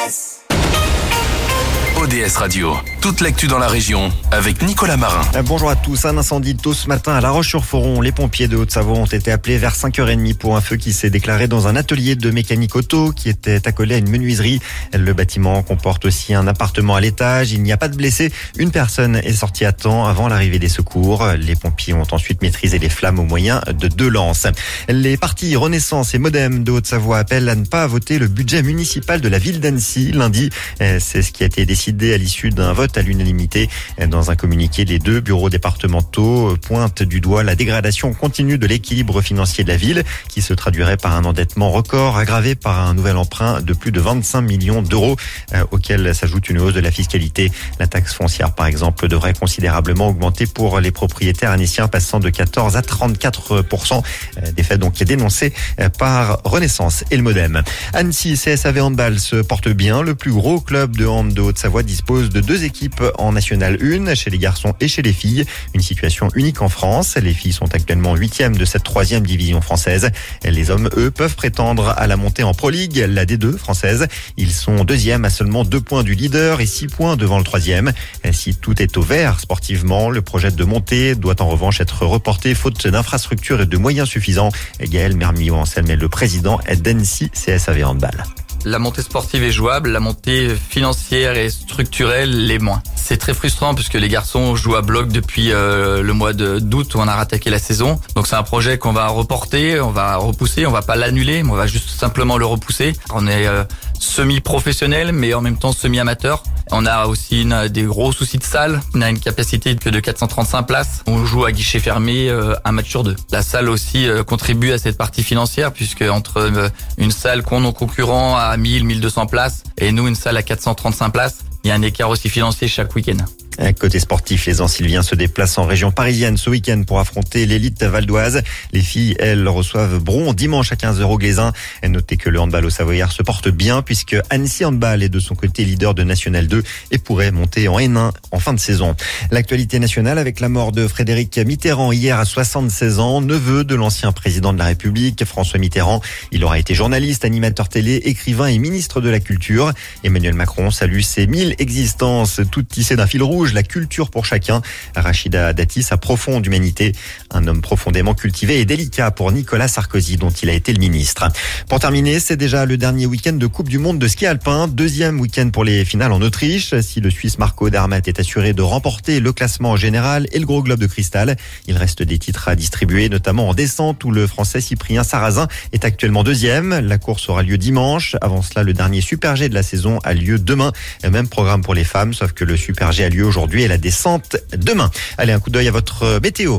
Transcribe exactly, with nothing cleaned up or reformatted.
S. O D S Radio, toute l'actu dans la région avec Nicolas Marin. Bonjour à tous. Un incendie tôt ce matin à La Roche-sur-Foron. Les pompiers de Haute-Savoie ont été appelés vers cinq heures trente pour un feu qui s'est déclaré dans un atelier de mécanique auto qui était accolé à une menuiserie. Le bâtiment comporte aussi un appartement à l'étage. Il n'y a pas de blessés. Une personne est sortie à temps avant l'arrivée des secours. Les pompiers ont ensuite maîtrisé les flammes au moyen de deux lances. Les partis Renaissance et Modem de Haute-Savoie appellent à ne pas voter le budget municipal de la ville d'Annecy lundi. C'est ce qui a été décidé à l'issue d'un vote à l'unanimité. Dans un communiqué, les deux bureaux départementaux pointent du doigt la dégradation continue de l'équilibre financier de la ville, qui se traduirait par un endettement record aggravé par un nouvel emprunt de plus de vingt-cinq millions d'euros, euh, auquel s'ajoute une hausse de la fiscalité. La taxe foncière, par exemple, devrait considérablement augmenter pour les propriétaires annéciens, passant de quatorze à trente-quatre pour cent. Euh, des faits donc dénoncés par Renaissance et le Modem. Annecy C S A V Handball se porte bien. Le plus gros club de hand de Haute-Savoie dispose de deux équipes en National un, chez les garçons et chez les filles. Une situation unique en France. Les filles sont actuellement huitièmes de cette troisième division française. Les hommes, eux, peuvent prétendre à la montée en Pro League, la D deux française. Ils sont deuxièmes à seulement deux points du leader et six points devant le troisième. Si tout est au vert sportivement, le projet de montée doit en revanche être reporté faute d'infrastructures et de moyens suffisants. Gaël Mermillon-Anselme est le président d'Annecy C S A V Handball. La montée sportive est jouable, la montée financière et structurelle l'est moins. C'est très frustrant puisque les garçons jouent à bloc depuis euh, le mois de, d'août où on a rattaqué la saison. Donc c'est un projet qu'on va reporter, on va repousser, on va pas l'annuler, mais on va juste simplement le repousser. On est euh, semi-professionnel mais en même temps semi-amateur. On a aussi une, des gros soucis de salle. On a une capacité que de quatre cent trente-cinq places. On joue à guichet fermé euh, un match sur deux. La salle aussi euh, contribue à cette partie financière puisque entre euh, une salle qu'on nos concurrents à mille, mille deux cents places et nous une salle à quatre cent trente-cinq places, il y a un écart aussi financier chaque week-end. Côté sportif, les Anciliens se déplacent en région parisienne ce week-end pour affronter l'élite valdoise. Les filles, elles, reçoivent Bron dimanche à quinze heures au Glaisin. Notez que le handball au Savoyard se porte bien puisque Annecy Handball est de son côté leader de National deux et pourrait monter en N un en fin de saison. L'actualité nationale avec la mort de Frédéric Mitterrand hier à soixante-seize ans, neveu de l'ancien président de la République, François Mitterrand. Il aura été journaliste, animateur télé, écrivain et ministre de la Culture. Emmanuel Macron salue ses mille existences, toutes tissées d'un fil rouge. La culture pour chacun. Rachida Dati, sa profonde humanité. Un homme profondément cultivé et délicat pour Nicolas Sarkozy, dont il a été le ministre. Pour terminer, c'est déjà le dernier week-end de Coupe du Monde de ski alpin. Deuxième week-end pour les finales en Autriche. Si le Suisse Marco Odermatt est assuré de remporter le classement général et le gros globe de cristal, il reste des titres à distribuer, notamment en descente où le Français Cyprien Sarrazin est actuellement deuxième. La course aura lieu dimanche. Avant cela, le dernier Super G de la saison a lieu demain. Même programme pour les femmes, sauf que le Super G a lieu aujourd'hui et la descente demain. Allez, un coup d'œil à votre météo.